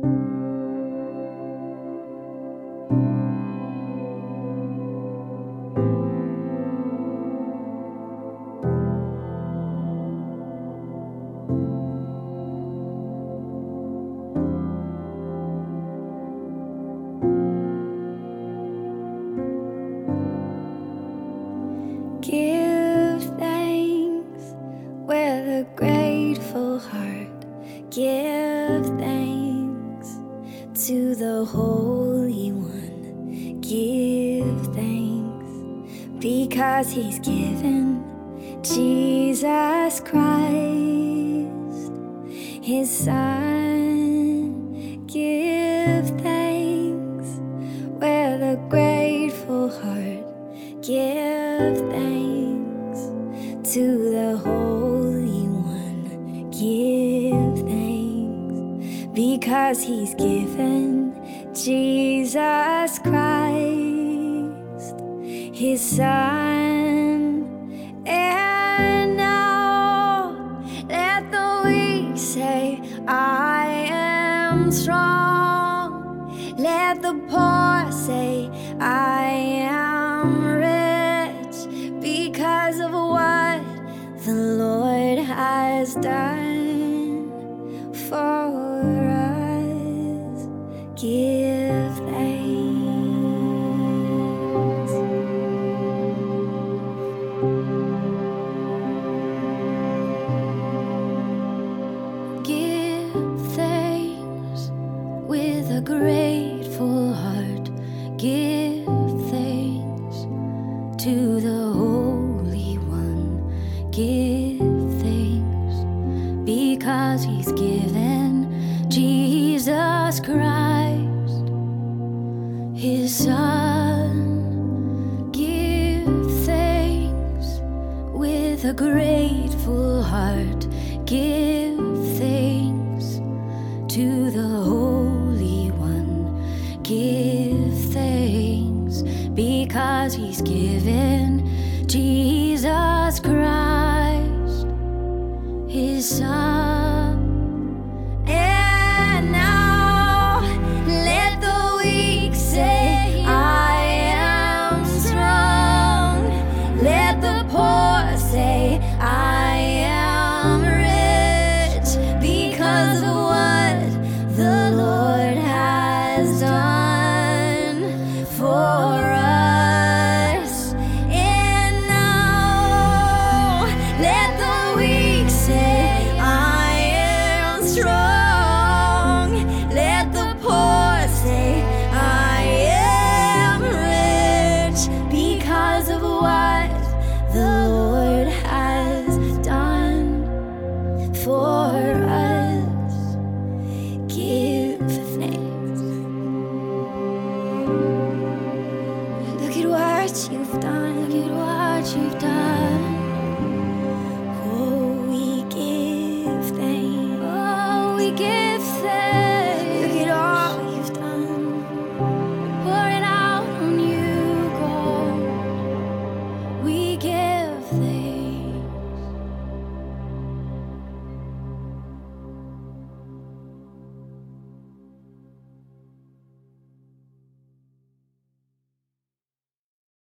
Give thanks with a grateful heart. Give thanks to the Holy One. Give thanks because He's given Jesus Christ, His Son. Give thanks with a grateful heart. Give thanks to the Holy One. Give thanks because He's given Jesus Christ, His Son. And now let the weak say, I am strong. Let the poor say, I am rich because of what the Lord has done for us. Give thanks. Give thanks with a grateful heart. Give thanks to the Holy One. Give thanks because He's given Jesus Christ, His Son. Give thanks with a grateful heart. Give thanks to the Holy One. Give thanks because He's given Jesus Christ, His Son. And now let the weak say, I am strong. Let the poor say, I am rich because of what the Lord has done for us. And now let the weak say, I am strong. Let the poor say, I am rich because of what the Lord has done for